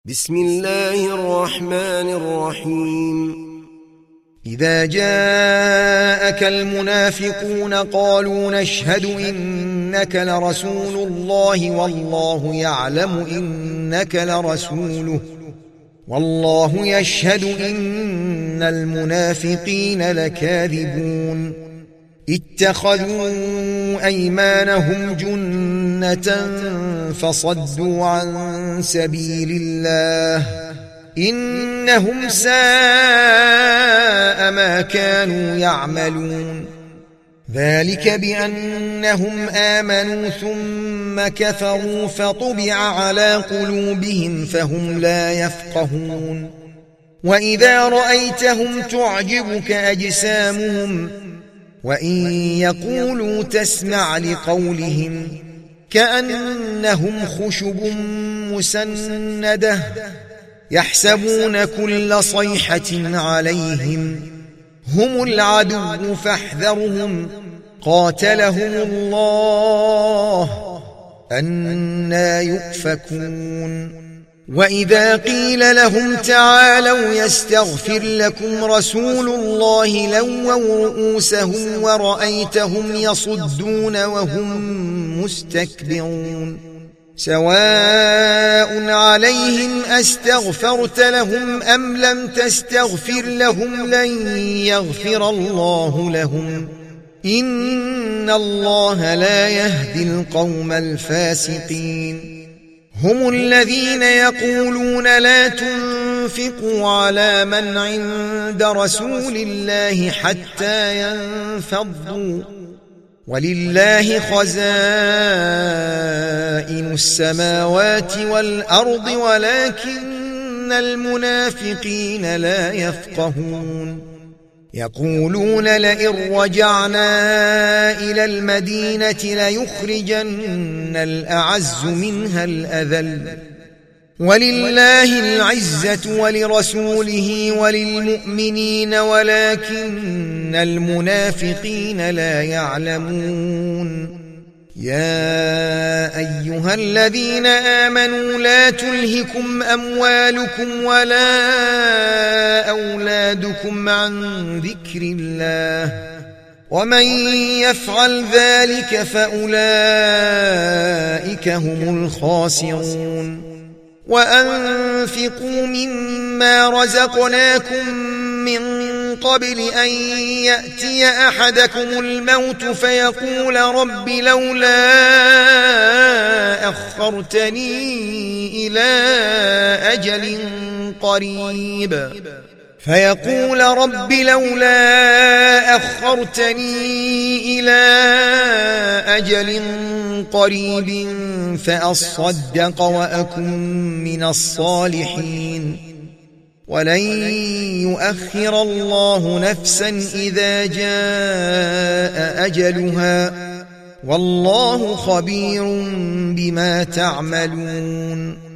بسم الله الرحمن الرحيم. إذا جاءك المنافقون قالوا نشهد إنك لرسول الله والله يعلم إنك لرسوله والله يشهد إن المنافقين لكاذبون اتخذوا أيمانهم جنة فصدوا عن سبيل الله إنهم ساء ما كانوا يعملون ذلك بأنهم آمنوا ثم كفروا فطبع على قلوبهم فهم لا يفقهون وإذا رأيتهم تعجبك أجسامهم وإن يقولوا تسمع لقولهم كأنهم خشب مسندة يحسبون كل صيحة عليهم هم العدو فاحذرهم قاتلهم الله أنى يؤفكون وإذا قيل لهم تعالوا يستغفر لكم رسول الله لووا رؤوسهم ورأيتهم يصدون وهم مستكبرون سواء عليهم أستغفرت لهم أم لم تستغفر لهم لن يغفر الله لهم إن الله لا يهدي القوم الفاسقين هم الذين يقولون لا تنفقوا على من عند رسول الله حتى ينفضوا ولله خزائن السماوات والأرض ولكن المنافقين لا يفقهون يقولون لئن رجعنا إلى المدينة ليخرجن الأعز منها الأذل ولله العزة ولرسوله وللمؤمنين ولكن المنافقين لا يعلمون يا أيها الذين آمنوا لا تلهكم أموالكم ولا أولادكم عن ذكر الله ومن يفعل ذلك فأولئك هم الخاسرون وأنفقوا مما رزقناكم من قبل أن يأتي أحدكم الموت فيقول رب لولا أخرتني إلى أجل قريب فأصدق وأكن من الصالحين ولن يؤخر الله نفسا إذا جاء أجلها والله خبير بما تعملون